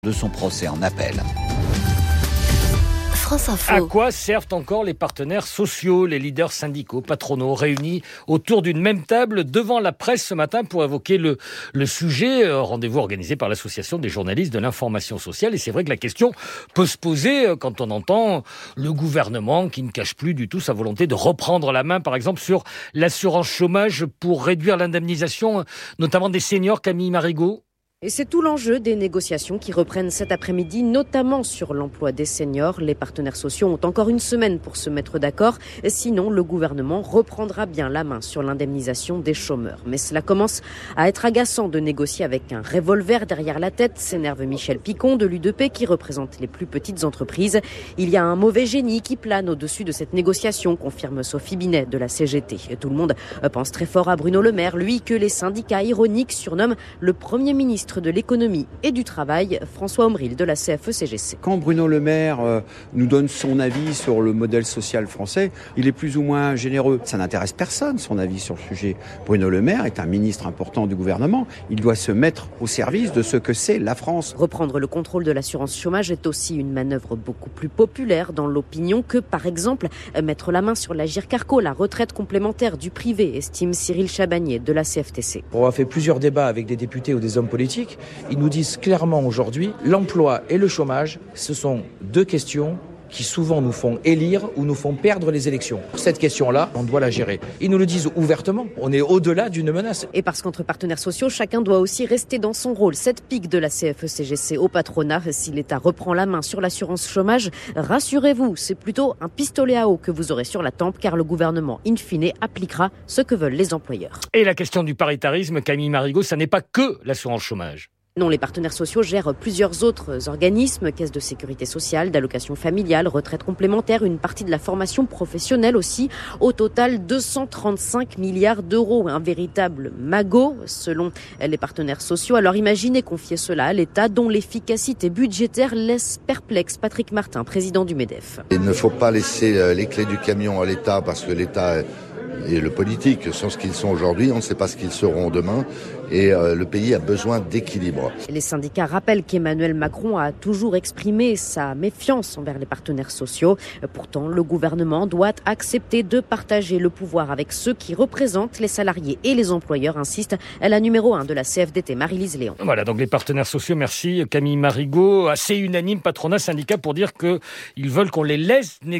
de son procès en appel. France Info. À quoi servent encore les partenaires sociaux, les leaders syndicaux, patronaux, réunis autour d'une même table devant la presse ce matin pour évoquer le sujet, rendez-vous organisé par l'Association des journalistes de l'information sociale. Et c'est vrai que la question peut se poser quand on entend le gouvernement qui ne cache plus du tout sa volonté de reprendre la main, par exemple, sur l'assurance chômage pour réduire l'indemnisation, notamment des seniors. Camille Marigot. Et c'est tout l'enjeu des négociations qui reprennent cet après-midi, notamment sur l'emploi des seniors. Les partenaires sociaux ont encore une semaine pour se mettre d'accord. Sinon, le gouvernement reprendra bien la main sur l'indemnisation des chômeurs. Mais cela commence à être agaçant de négocier avec un revolver derrière la tête, s'énerve Michel Picon de l'UDP qui représente les plus petites entreprises. Il y a un mauvais génie qui plane au-dessus de cette négociation, confirme Sophie Binet de la CGT. Tout le monde pense très fort à Bruno Le Maire, lui que les syndicats ironiques surnomment le Premier ministre de l'économie et du travail, François Omril de la CFE-CGC. Quand Bruno Le Maire nous donne son avis sur le modèle social français, il est plus ou moins généreux. Ça n'intéresse personne, son avis sur le sujet. Bruno Le Maire est un ministre important du gouvernement. Il doit se mettre au service de ce que c'est la France. Reprendre le contrôle de l'assurance chômage est aussi une manœuvre beaucoup plus populaire dans l'opinion que, par exemple, mettre la main sur l'Agirc Arrco, la retraite complémentaire du privé, estime Cyril Chabagnier de la CFTC. Pour avoir fait plusieurs débats avec des députés ou des hommes politiques, ils nous disent clairement aujourd'hui, l'emploi et le chômage, ce sont deux questions qui souvent nous font élire ou nous font perdre les élections. Cette question-là, on doit la gérer. Ils nous le disent ouvertement, on est au-delà d'une menace. Et parce qu'entre partenaires sociaux, chacun doit aussi rester dans son rôle. Cette pique de la CFE-CGC au patronat, si l'État reprend la main sur l'assurance chômage, rassurez-vous, c'est plutôt un pistolet à eau que vous aurez sur la tempe, car le gouvernement, in fine, appliquera ce que veulent les employeurs. Et la question du paritarisme, Camille Marigot, ça n'est pas que l'assurance chômage. Non, les partenaires sociaux gèrent plusieurs autres organismes, caisse de sécurité sociale, d'allocation familiale, retraite complémentaire, une partie de la formation professionnelle aussi. Au total, 235 milliards d'euros. Un véritable magot, selon les partenaires sociaux. Alors imaginez confier cela à l'État, dont l'efficacité budgétaire laisse perplexe Patrick Martin, président du MEDEF. Il ne faut pas laisser les clés du camion à l'État, parce que l'État et le politique sont ce qu'ils sont aujourd'hui, on ne sait pas ce qu'ils seront demain, et le pays a besoin d'équilibre. Les syndicats rappellent qu'Emmanuel Macron a toujours exprimé sa méfiance envers les partenaires sociaux. Pourtant, le gouvernement doit accepter de partager le pouvoir avec ceux qui représentent les salariés et les employeurs, insiste la numéro 1 de la CFDT, Marie-Lise Léon. Voilà, donc les partenaires sociaux, merci Camille Marigot, assez unanime, patronat, syndicat, pour dire qu'ils veulent qu'on les laisse négocier.